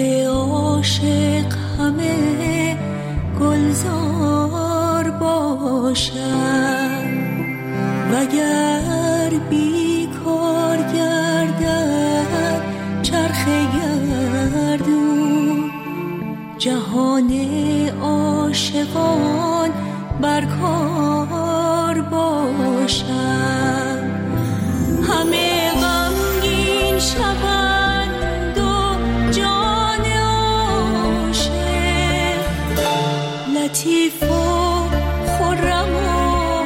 دل عاشق همه گلزار باشد وگر بیکار گردد چرخ گردون جهان عاشقان برکار باشد همه غمگین شوند و جان عاشق لطیف و خرم و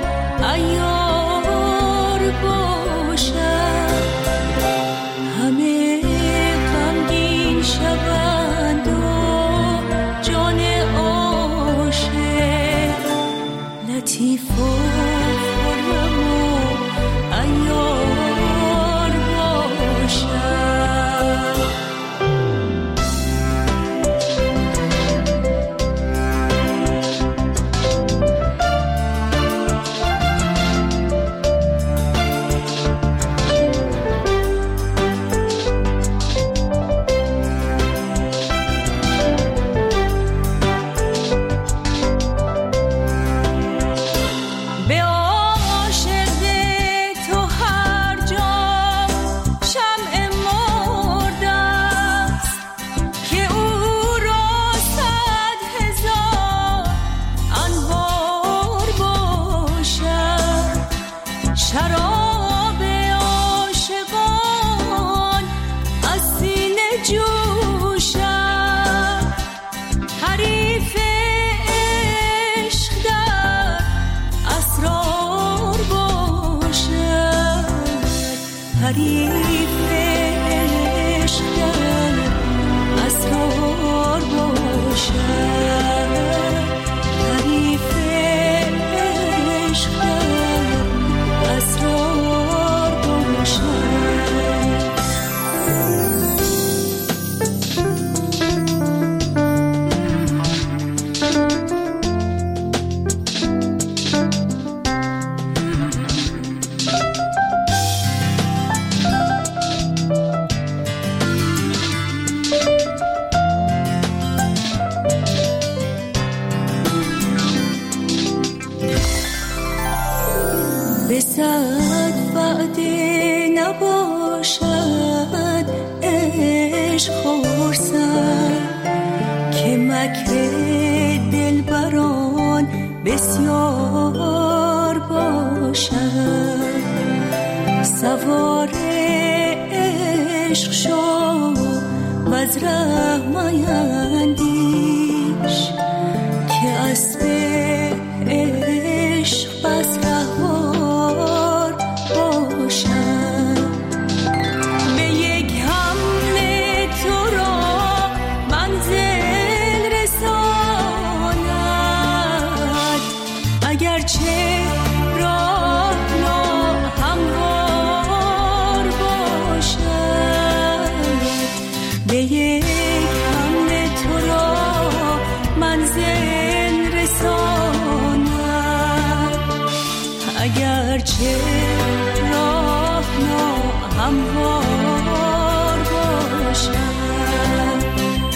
عیار باشد همه غمگین شوند و جان عاشق لطیف و خرم و عیار باشد شراب عاشقان از سینه جوشد حریف عشق در اسرار باشد حریف عشق در اسرار باشد حریف عشق اسرار باشد به صد وعده نباشد عشق خرسند که مکر دلبران بسیار باشد سوار عشق شو و از ره میندیش که اسب عشق بس رهوار باشد به یک حمله تو را منزل رساند اگرچه راه ناهموار باشد به یک حمله تو را منزل رساند اگرچه راه ناهموار باشد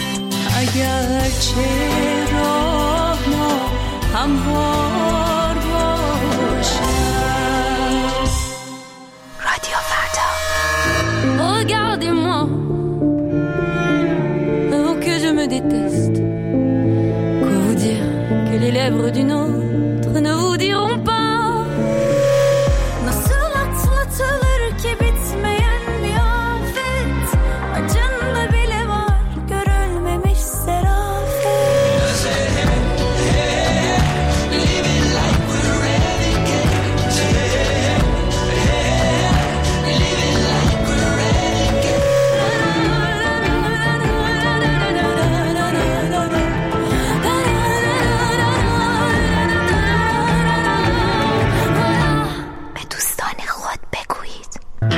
اگرچه راه ناهموار باشد رادیو فردا Regardez-moi oh que je me déteste quoi vous dire que les lèvres d'une autre ne vous diront pas nasıl atlatılır ki bitmeyen bir afet acında bile var görülmemiş serafet Living like we're renegades. Living like we're به دوستان خود بگویید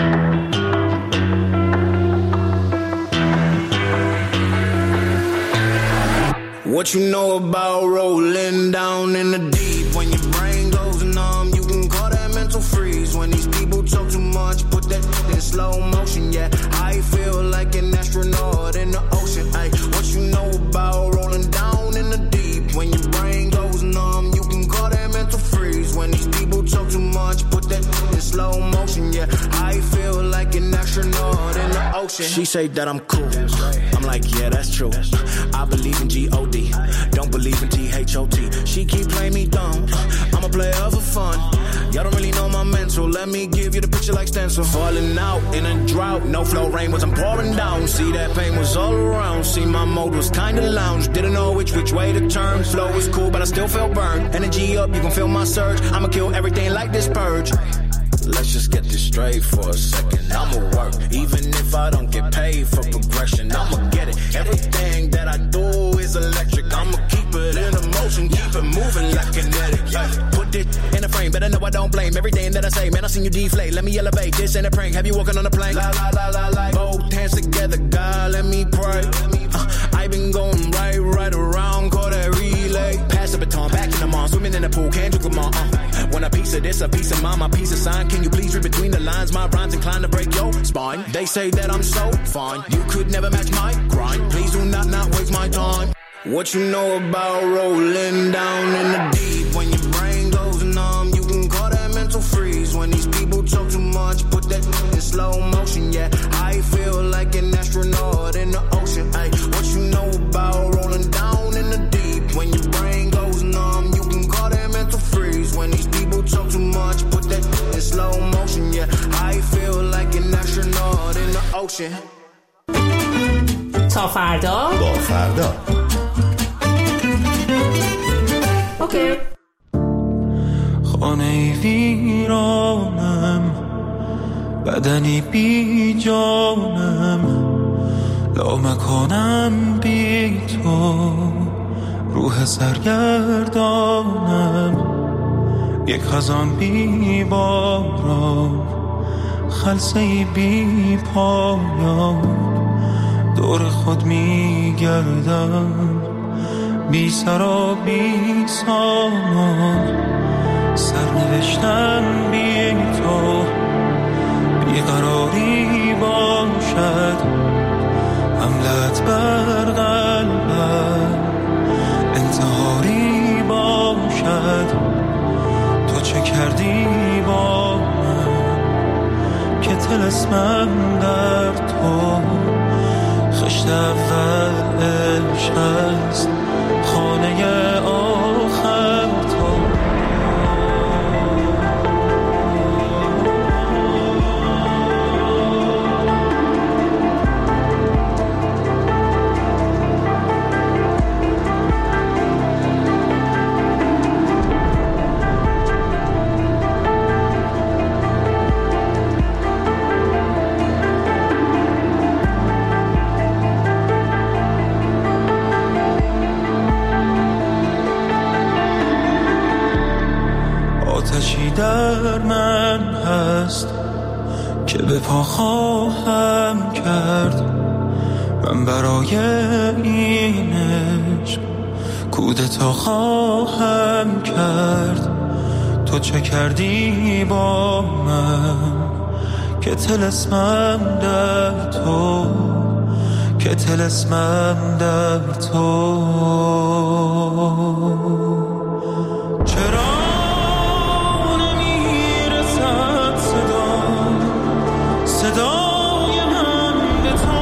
What you know about rolling down in the deep? When your brain goes numb, you can call that mental freeze. When these people talk too much, put that in slow motion, yeah. I feel like an astronaut in the ocean, ay. What She say that I'm cool. I'm like, yeah, that's true. I believe in G-O-D, don't believe in T-H-O-T. She keep playing me dumb. I'm a player for fun. Y'all don't really know my mental. Let me give you the picture like stencil. Falling out in a drought. No flow rain wasn't pouring down. See, that pain was all around. See, my mode was kinda lounge. Didn't know which way to turn. Flow was cool, but I still felt burned. Energy up, you can feel my surge. I'ma kill everything like this purge. Let's just get this straight for a second. I'ma work, even if I don't get paid for progression. I'ma get it. Everything that I do is electric. I'ma keep it in motion, keep it moving like kinetic. Put it in a frame, better know I don't blame everything that I say. Man, I seen you deflate. Let me elevate. This ain't a prank. Have you walking on a plane? La la la la la. Both hands together, God, let me pray. I been going right around, call that relay. Pass the baton, back in the mall, swimming in the pool, can't drink them all. Want a piece of this, a piece of mine, my piece of sign. Can you please read between the lines? My rhymes inclined to break your spine. They say that I'm so fine, you could never match my grind. Please do not waste my time. What you know about rolling down in the deep? When your brain goes numb, you can call that mental freeze. When these people talk too much, put that in slow motion. Yeah, I feel like an astronaut in the ocean. Ay, what you know about rolling down in the deep? When your brain goes numb, you can call that mental freeze. When these people talk too much, put that in slow motion. Yeah, I feel like an astronaut in the ocean. تا فردا با فردا. اوکی. خانه ویرانم، بدنی بی جانم، لامکانم بی تو، روح سرگردانم، یک خزان بی باران، خلسه‌ای بی پایان، دور خود می گردم، بی سر و بی سامان، سرنوشتم بی تو، بیقراری باشد، حملت بر قلبم، انتحاری باشد، تو چه کردی با من که طلسمم در تو، خشت اول عشق است، خانه آخر تو. آتشی در من هست که به پا خواهم کرد، من برای این عشق کودتا خواهم کرد. تو چه کردی با من که طلسمم در تو، که طلسمم در تو. چرا صدای من به تو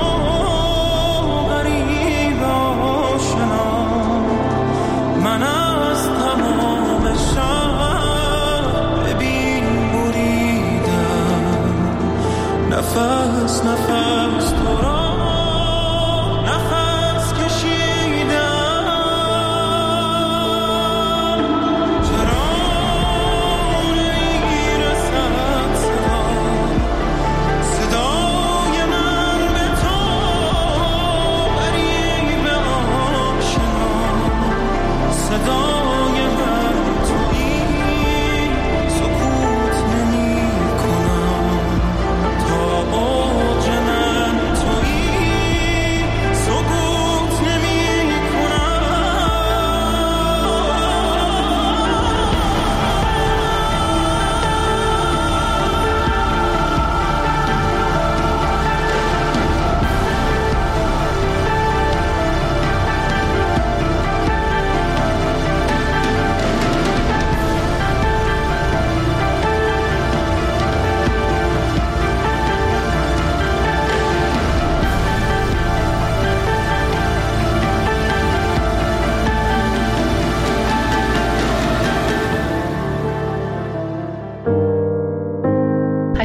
غریب آشنا، من از تمام شب ببین بریدم، نفس نفس تو را نفس کشیده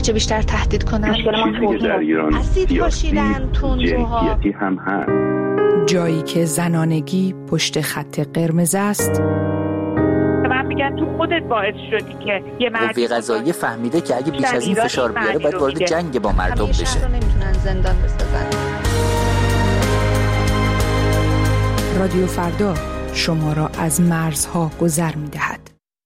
چه بیشتر تهدید کنن. چیزی که در ایران سیاسی جنسیتی هم هست. جایی که زنانگی پشت خط قرمز است. من میگم تو خودت باعث شدی که یه مردی قضاییه فهمیده که اگه بیش از این فشار بیاره باید وارد جنگ با مردم بشه. شهر رو نمیتونن زندان بسازن. رادیو فردا شما را از مرزها گذر می‌دهد.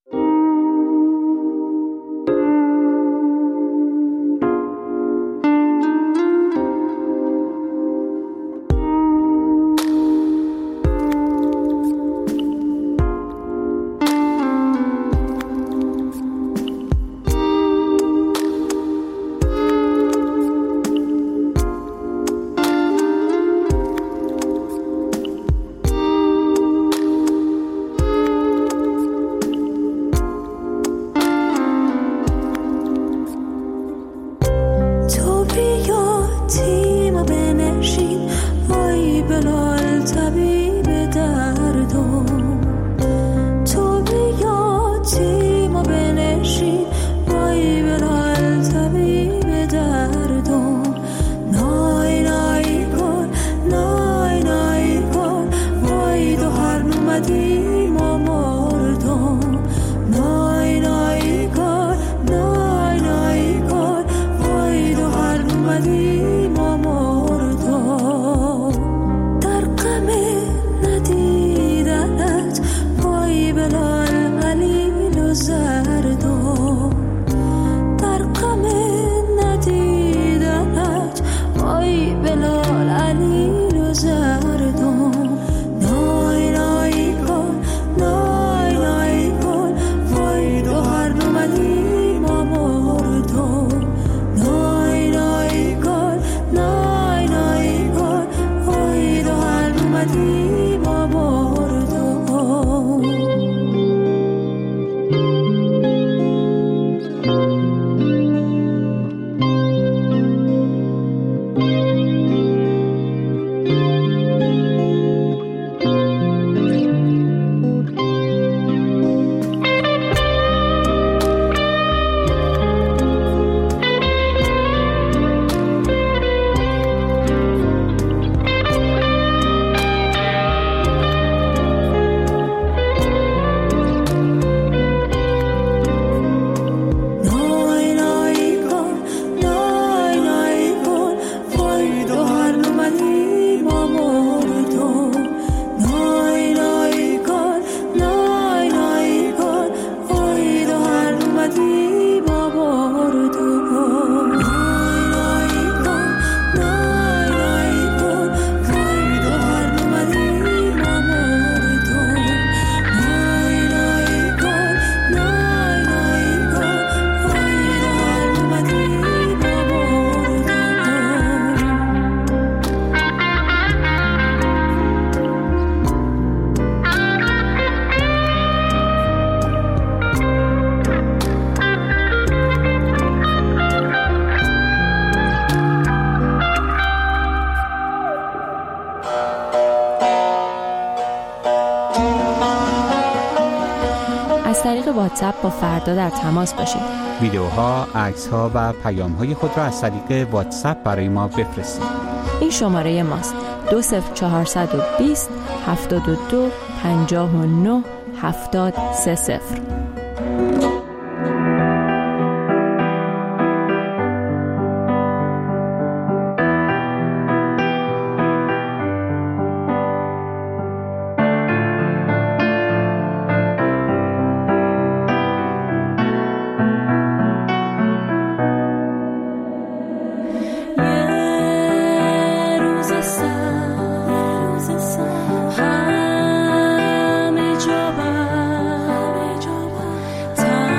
از طریق واتساپ با فردا در تماس باشید. ویدیوها، عکس‌ها و پیام‌های خود را از طریق واتساپ برای ما بفرستید. این شماره ماست: 20420 72 59 7030. همه جا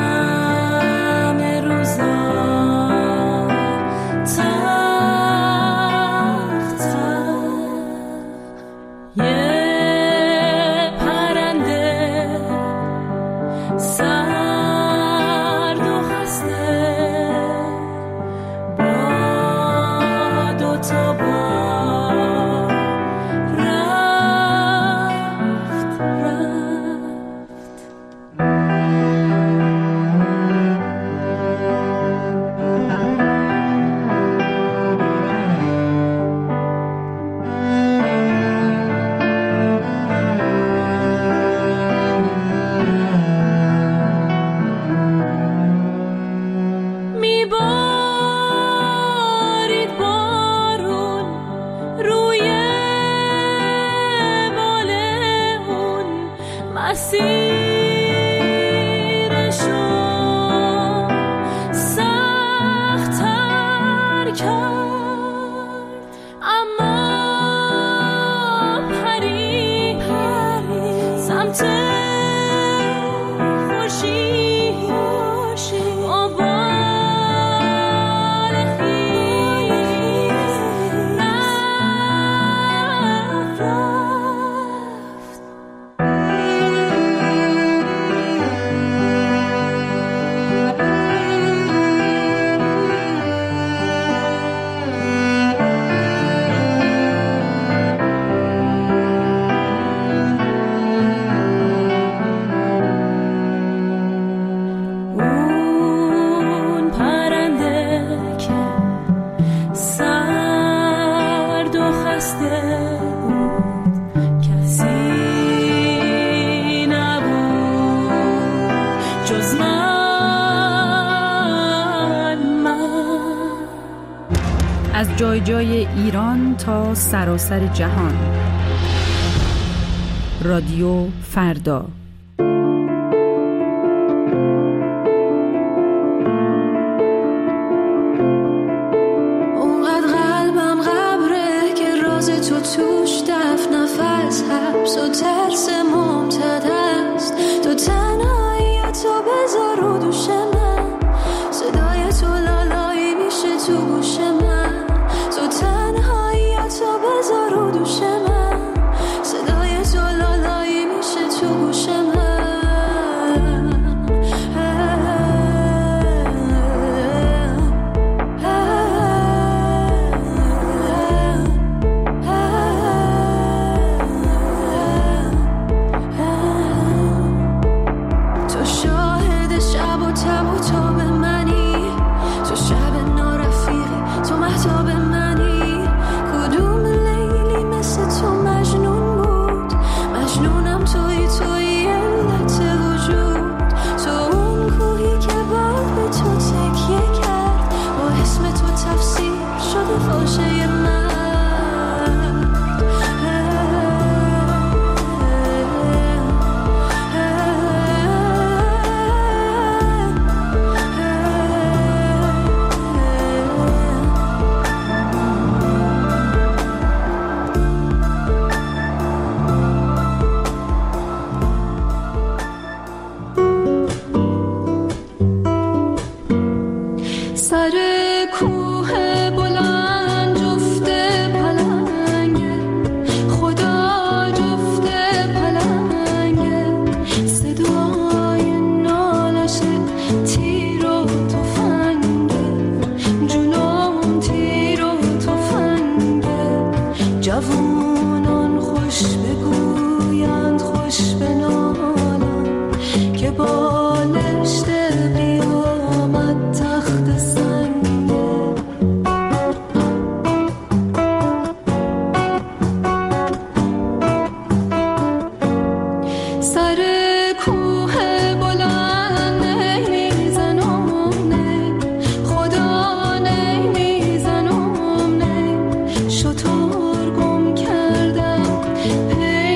از جای جای ایران تا سراسر جهان. رادیو فردا. اونقدر قلبم غبره که راز تو توش دفن نفس حبس و ترس ممتد است. تو تنهایی تو بذار رو دوش من، صدای تو لالایی میشه تو گوش من. تو تنهایی تو بذار رو دوش من، صدای تو لالایی میشه تو گوش من. تو شاهد شب و تب و تاب منی، تو شب نارفیقی، تو مهتاب منی. کدوم لیلی مثل تو مجنون بود؟ مجنونم توی علت وجود. تو اون کوهی که بعد به تو تکیه کرد، با اسم تو تفسیر شده فاشه من. سر کوه بلند جفت پلنگه، خدا جفت پلنگه. صدای نالش تیر و تفنگه، جلوم تیر و تفنگه. جوانان خوش بگویند خوش بنالند که بالشت قیامت تخت سنگه. سر کوه بلند نمیزنم نه، خدا نمیزنم نه. شطور گم کردم پی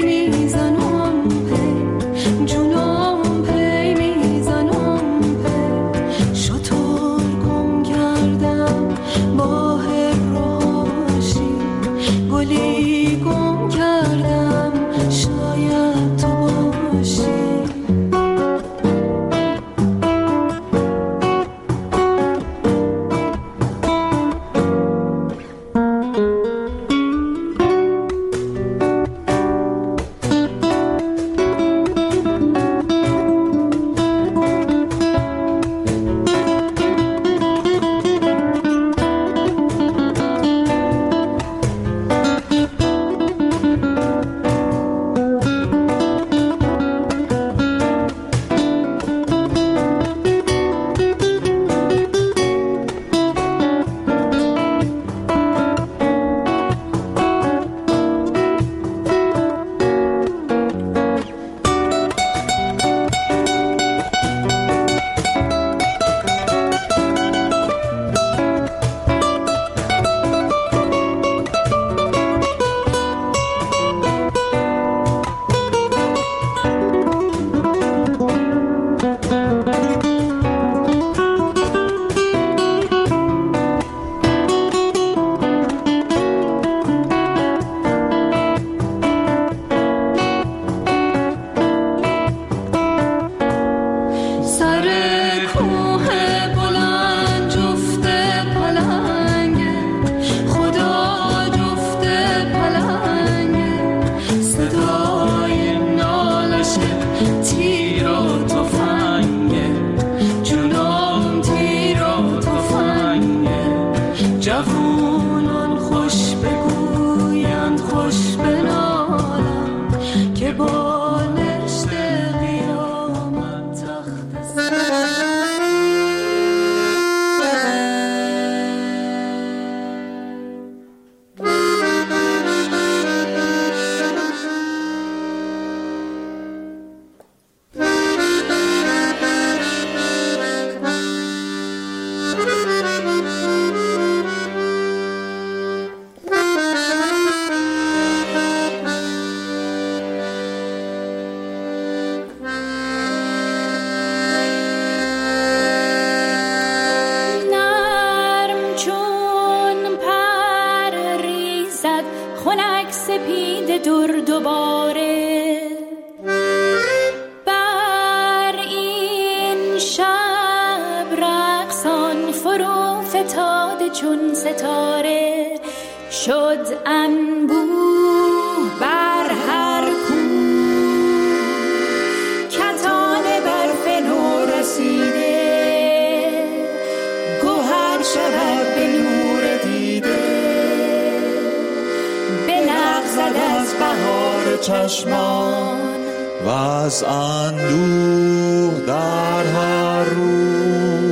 دوباره بر این شب رقصان فرو فتاده چون ستاره شد انبوه بر هر کو کتان برف نو رسیده گوهر شود به نور دیده بلغزد از بهار چشمان و از اندوه در هر رو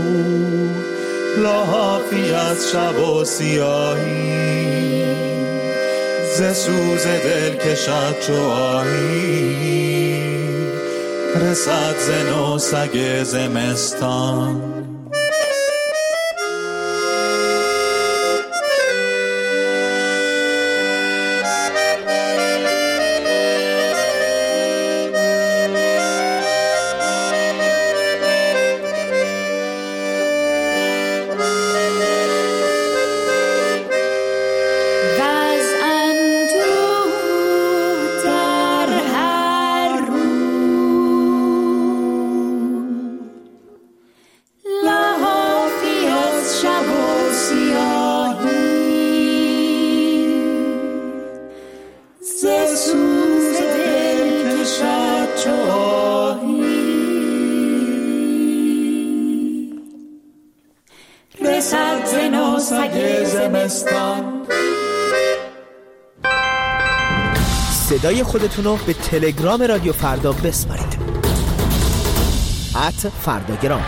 لحافی از شب و سیاهی ز سوز دل کشد چو آهی رسد ز نو سگ زمستان صدای خودتون رو به تلگرام رادیو فردا بسپارید @فرداگرام.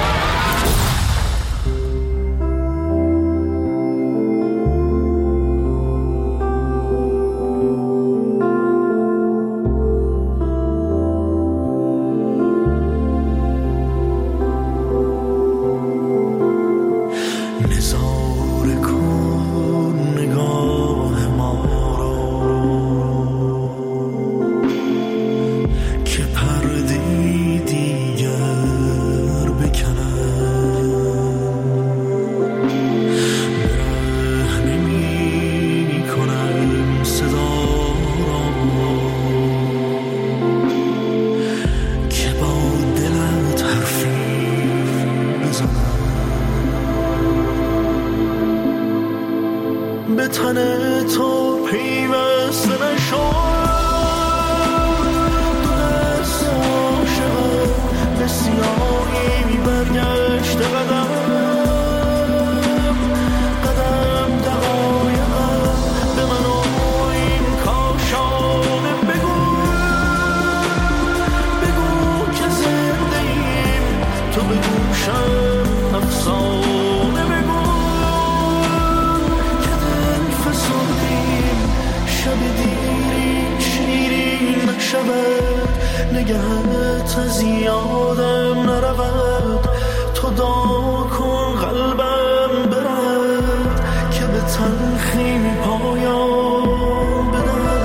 نگهت از یادم نرود تو دعا کن قلبم برد که به تلخی پایان بدهد.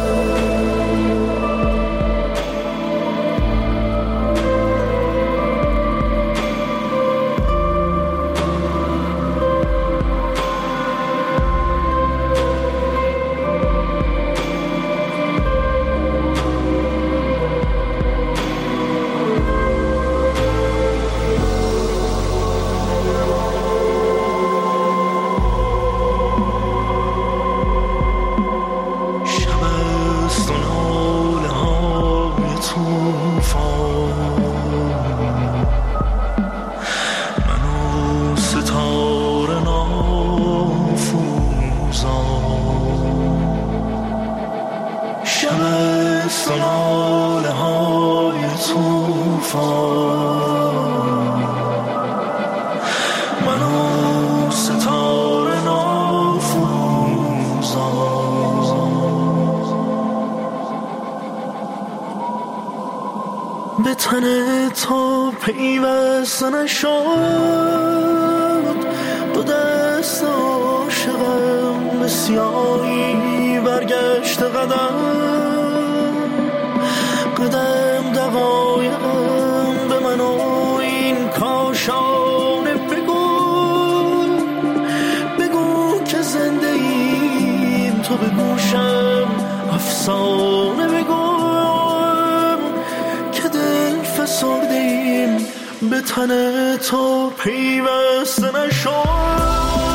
به تن تو پیوسته نشد دو دست عاشقم به سیاهی برگشت قدم قدم دقایقم به من و این کاشانه بگو که زنده ایم تو به گوشم افسانه بگم که دل فسردیم به تن تو پیوسته نشد.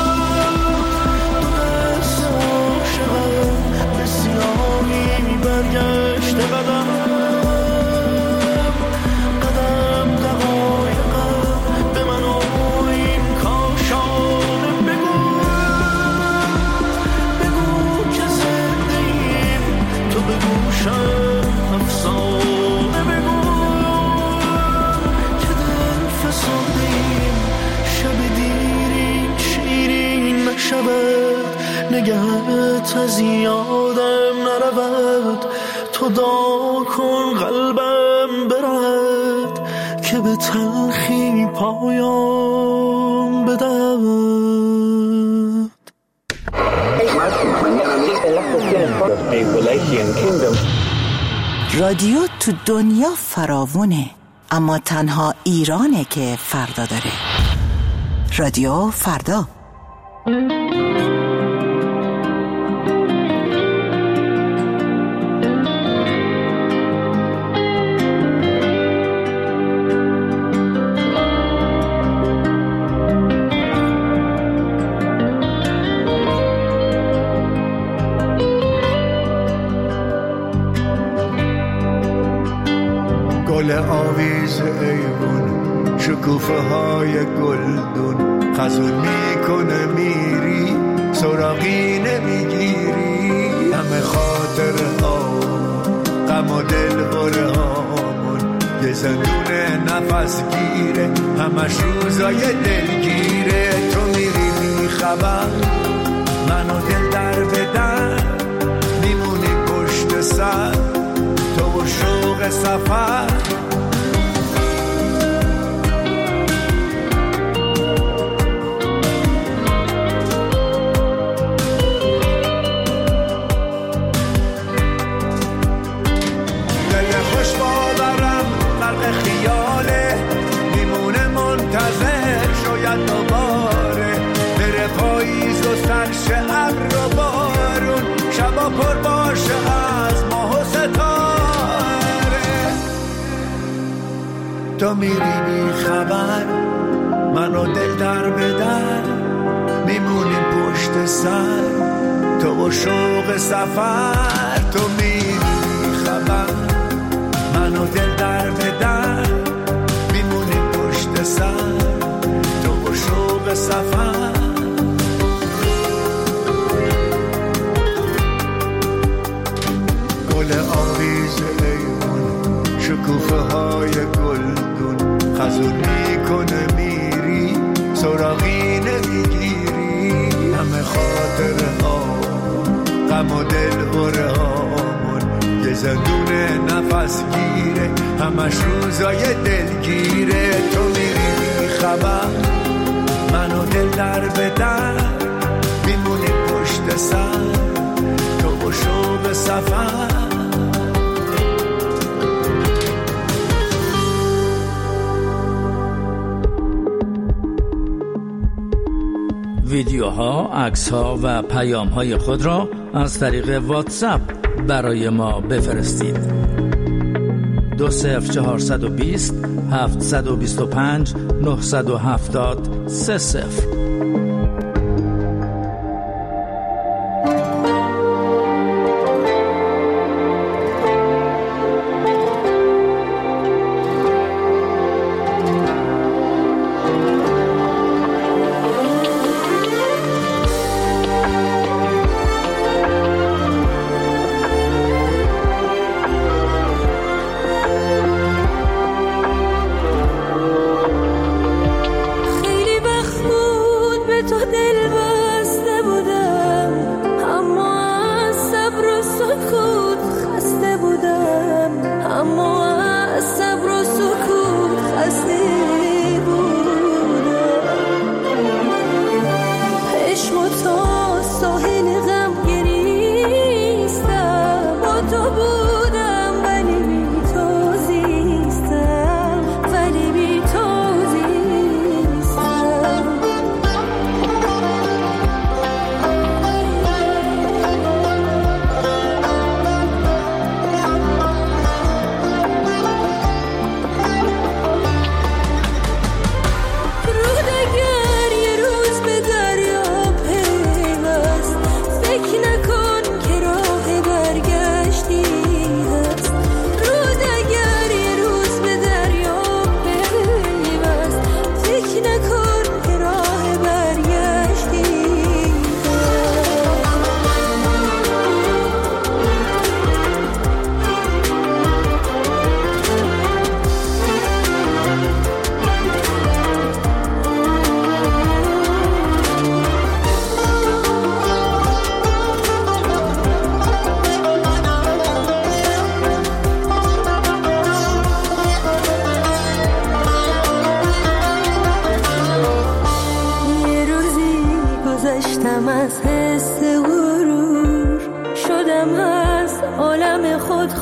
دو دست عاشقم به سیاهی برگشته قدم دقایقم به من و این کاشانه بگو که زنده ایم تو به گوشم افسانه بگو که دل فسردیم شب دیرین شیرین نشود نگهت از یادم نرود تو دعا کن قلبم برد که به تلخی پایان بدهد. رادیو تو دنیا فراوونه اما تنها ایرانه که فردا داره. رادیو فردا. گل آویز ایوون شکوفه های گلدون خزون میکنه میری سراغی نمیگیری همه خاطر ها غم و دل بره هامون یه زندون نفس گیره همش روزای دلگیره تو میری میخوام منو دل در بدن میمونی پشت سر تو و شوق سفر دل خوش باورم غرق خیاله میمونه منتظر شاید دوباره بره پاییز و سرش ابر و بارون شبا پر باشه از ماه و ستاره تو میری بی خبر منو دل در بدر میمونیم پشت سر تو و شوق سفر تو میری بی خبر منو دل در بدر میمونیم پشت سر تو و شوق سفر گل آویز ایوون شکوفه های گلدون خزون میکنه میری سراغی نمیگیری همه خاطره ها غم و دل بره هامون یه زندون نفس گیره همش روزای دلگیره تو میری میخوام منو دل در بدر میمونی پشت سر تو و شوق سفر ویدیوها، عکس‌ها و پیام‌های خود را از طریق واتساپ برای ما بفرستید. 20420 725 970 30.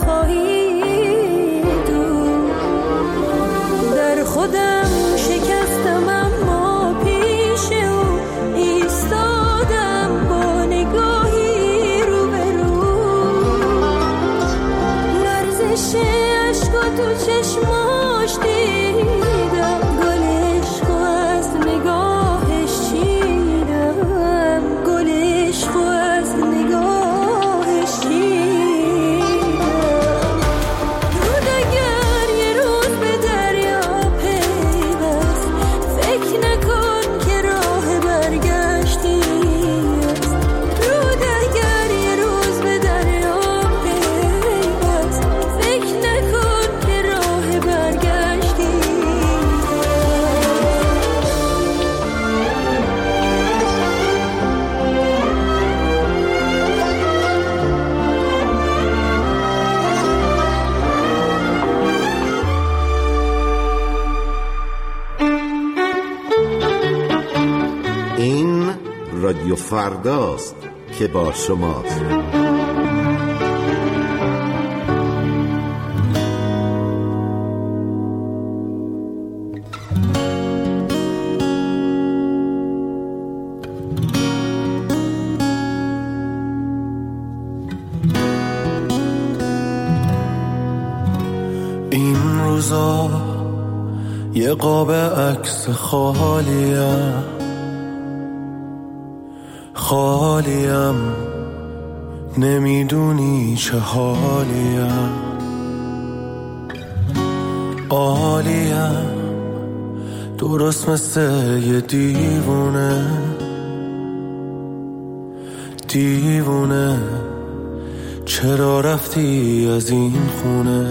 نخواهی دو. در خودم شکستم اما پیش او ایستادم با نگاهی روبرو. لرزش عشق و تو چشماش دیدم، گل عشق و از نگاهش چیدم، گل عشق و از نگاهش چیدم. رود اگر یه روز به دریا پیوست، فکر نکن که راه برگشتی است. رود اگر یه روز به دریا پیوست، فکر نکن که راه برگشتی است. این رادیو فرداست که با شماست. این روزا یه قاب عکس خالیم، نمیدونی چه حالیم. عالیم درست مثل یه دیوونه. چرا رفتی از این خونه؟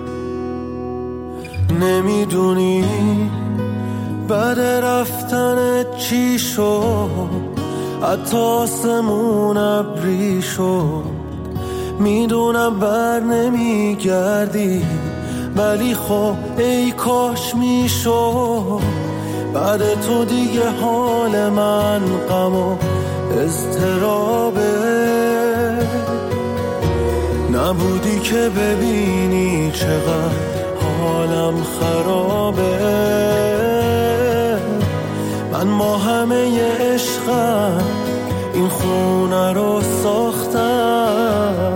نمیدونی بعد رفتن چی شد، حتی آسمون ابری شد. میدونم بر نمیگردی، ولی خب ای کاش میشد. بعد تو دیگه حال من غم و اضطرابه. نبودی که ببینی چقدر حالم خرابه. من با همه عشقم این خونه رو ساختم.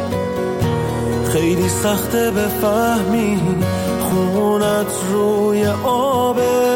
خیلی سخته بفهمی خونت روی آبه.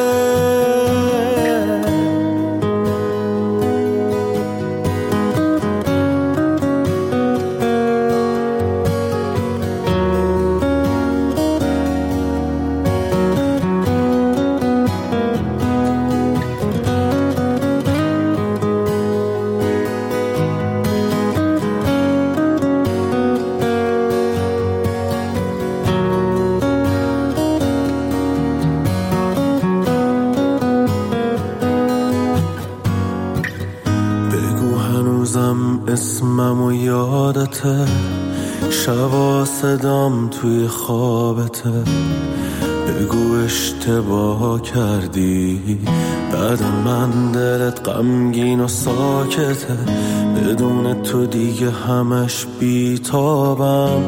اسمم و یادته، شبا صدام توی خوابته. بگو اشتباه کردی، بعد من دلت غمگین و ساکته. بدون تو دیگه همش بیتابم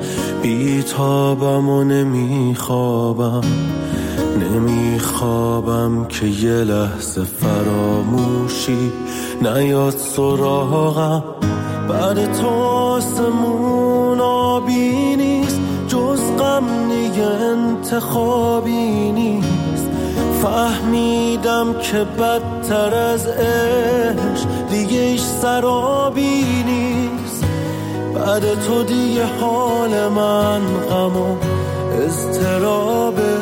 و نمیخوابم که یه لحظه فراموشی نیاد سراغم. بعد تو آسمون آبی نیست، جز غم دیگه انتخابی نیست. فهمیدم که بدتر از عشق دیگه ایش سرابی نیست. بعد تو دیگه حال من غم و اضطرابه.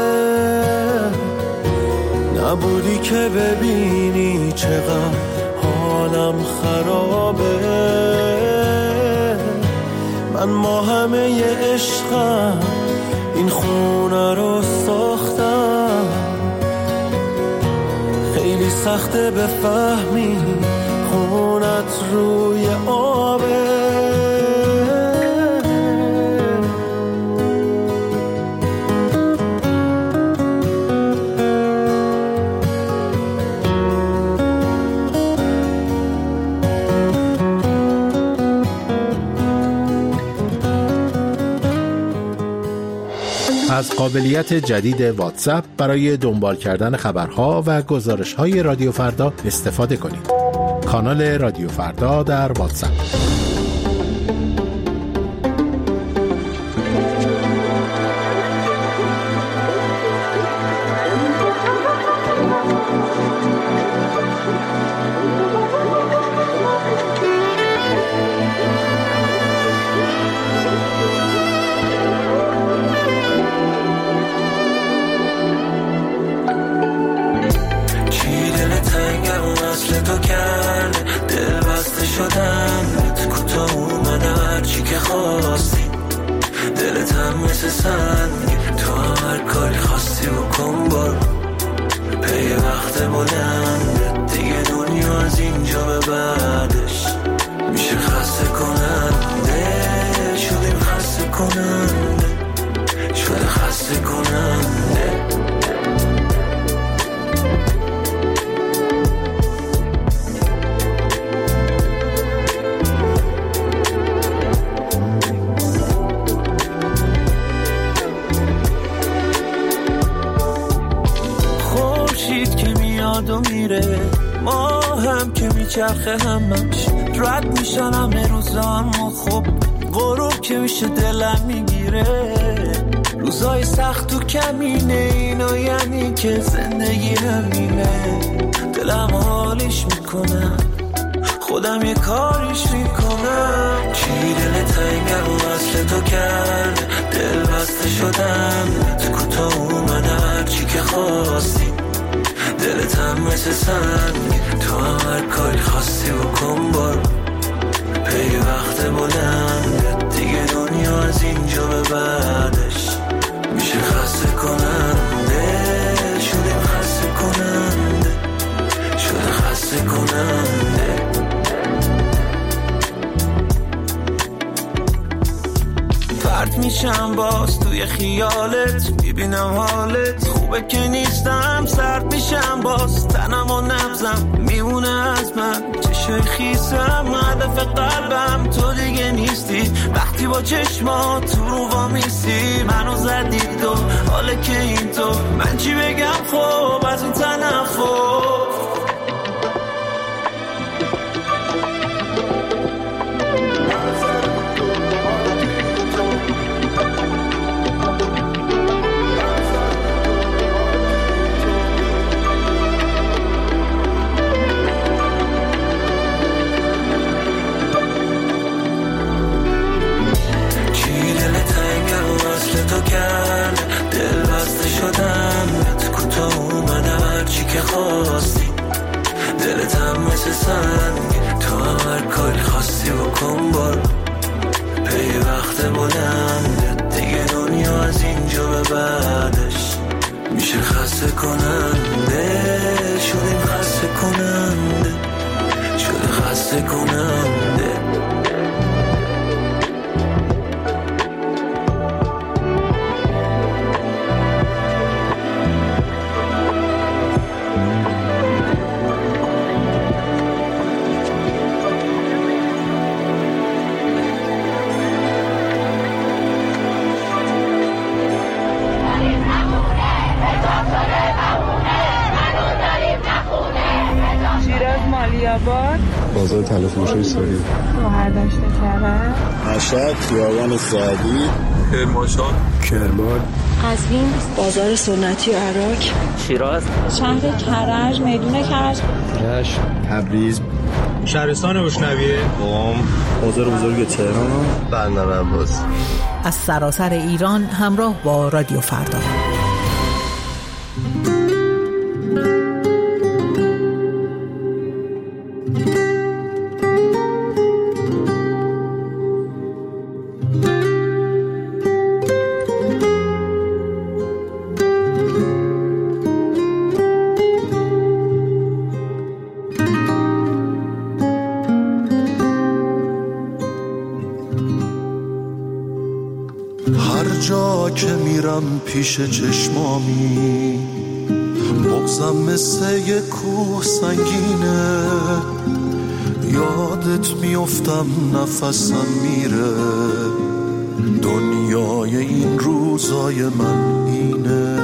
نبودی که ببینی چقدر حالم خرابه. من با همه عشقم این خونه رو ساختم. خیلی سخته بفهمی خونت روی آبه. از قابلیت جدید واتساپ برای دنبال کردن خبرها و گزارش‌های رادیو فردا استفاده کنید. کانال رادیو فردا در واتساپ. چرخه همش رد میشن همه روزان و خب غروب که میشه دلم میگیره روزای سخت و کمینه اینو یعنی که زندگی همینه دلم حالیش میکنم خودم یه کاریش میکنم چی دل تنگم و اصل تو کرد دل بسته شدم تو کوتاه اومدم هرچی که خواستی دلت هم مثل سنگ تو هم هر کاری خواستی بکن برو پی وقت بلند دیگه دنیا از اینجا به بعدش میشه خسته کننده شدیم خسته کننده شده خسته کننده پرت میشم باز توی خیالت میبینم حالت خوبه که نیستم سرد میشم باز تنم و نبزم میمونه از من چشای خیسم هدف قلبم تو دیگه نیستی وقتی با چشمات تو رو وامیستی منو زدی تو حاله که این تو من چی بگم خب از این تنفر دل بسته شدم تو کوتاه اومدم هرچی که خواستی دلت هم مثل سنگ تو هم هر کاری خواستی بکن برو پی وقت بلند دیگه دنیا از اینجا به بعدش میشه خسته کننده شدیم خسته کننده شده خسته کننده بازار تلفروشی سوری مهرداشت کرد مشهد خیابان سعدی کرمانشاه کرمان قزوین بازار سنتی عراق شیراز شهر کرج میدون کرج رشت تبریز شهرستان بوشنویه قم بازار بزرگ تهران بندر عباس از سراسر ایران همراه با رادیو فردا پیش چشمامی بغزم مثل یه کوه سنگینه یادت میافتم نفسم میره دنیا معنای این روزای من اینه،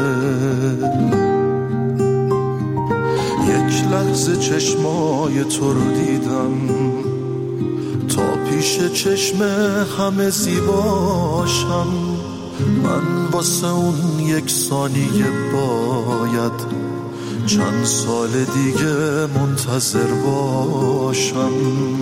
یک لحظه چشمای تو رو دیدم تا پیش چشم همه زیباشم. من واسه اون یک ثانیه باید چند سال دیگه منتظر باشم.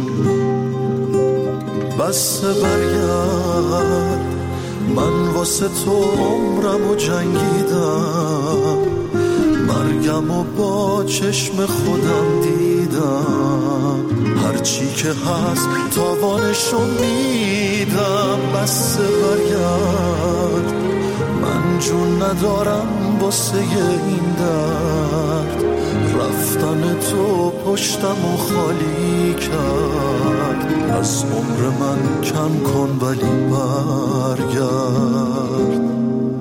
بس برگرد، من واسه تو عمرم و جنگیدم، مرگم و با چشم خودم دیدم، هرچی که هست تاوانشو میدم. بس برگرد، من جون ندارم واسه این درد، رفتن تو پشتم و خالی کرد. از عمر من کم کن ولی برگرد.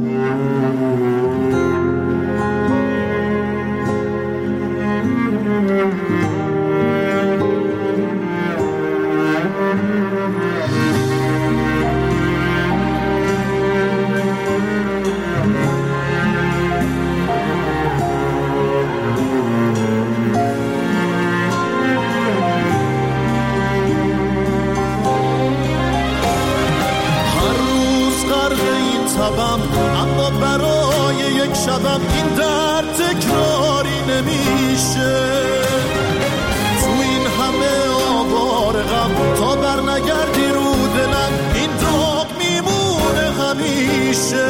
اما برای یک شبم این درد تکراری نمیشه. تو این همه آوار غم تا بر نگردی رو دلم، این داغ میمونه همیشه.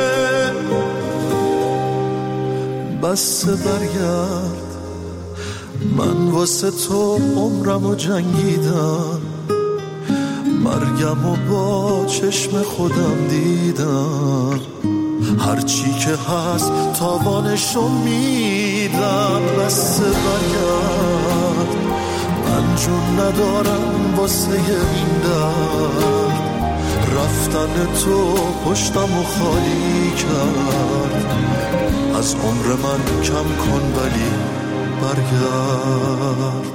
بس برگرد، من واسه تو عمرم و جنگیدم، مرگم و با چشم خودم دیدم، هرچی که هست تاوانشو میدم. بس برگرد، من جون ندارم واسه این درد، رفتن تو پشتم و خالی کرد. از عمر من کم کن ولی برگرد.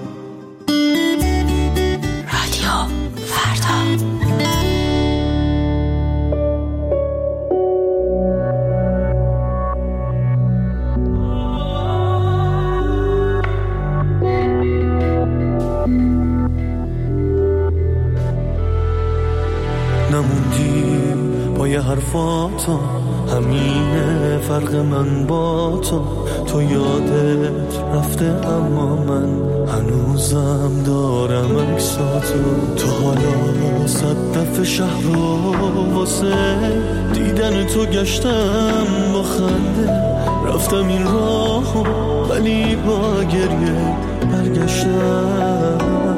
نموندی با یه حرفاتو، همینه فرق من با تو. تو یادت رفته اما من هنوزم دارم عکساتو. تو حالا 100 دفعه شهر رو واسه دیدن تو گشتم با خنده، رفتم این راهو ولی با گریه برگشتم.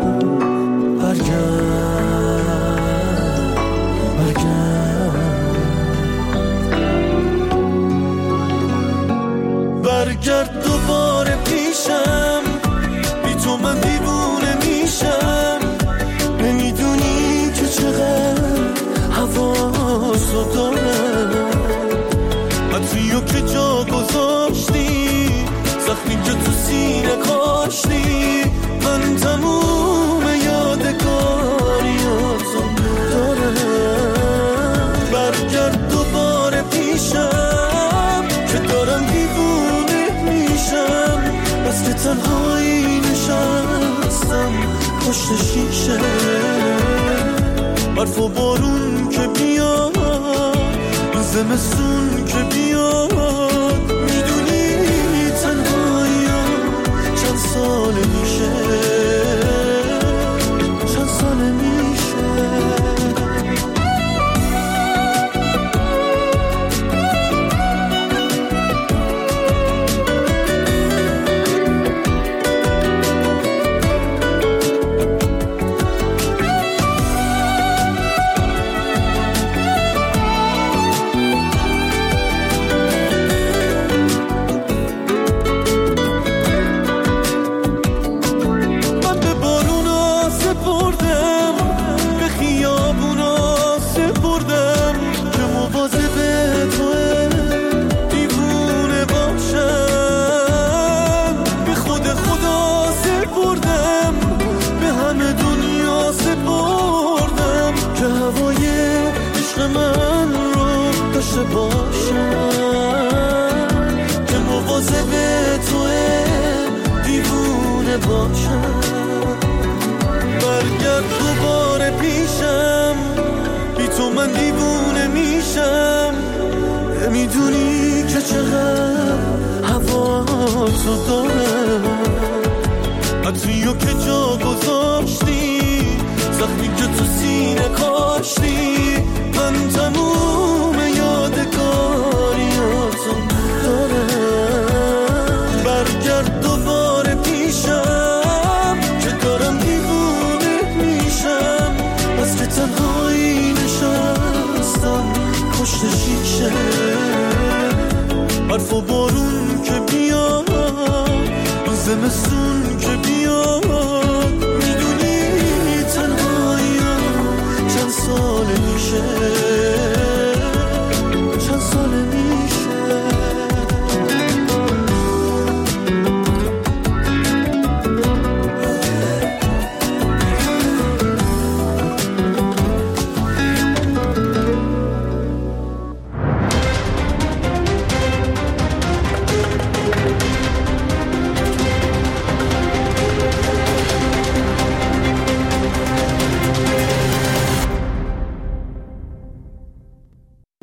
برگرد دوباره پیشم، بی تو من دیوونه میشم. نمیدونی که چقدر حواسو دارم، عطریو که جا گذاشتی، زخمی که تو سینه کاشتی، من تموم یادگاریاتو دارم. برگرد دوباره پیشم که دارم دیوونه میشم، بس که تنهایی نشستم پشت شیشه. برف و بارون که بیاد، زمستون که بیاد، میدونی تنهایی چند سال میشه، چند سال میشه. داشته باشم که مواظب توه دیوونه باشم. برگرد دوباره پیشم، بی تو من دیوونه میشم. نمیدونی که چقدر هوا تو دارم، عطریو که جا گذاشتی، زخمی که تو سینه کاشتی، من تموم یادگاریاتو دارم. برگرد دوباره پیشم که دارم دیوونه میشم، از که تنهایی نشستم پشت شیشه. برف و بارون که بیاد، زمستون که بیاد، میدونی تنهاییم چند سال میشه.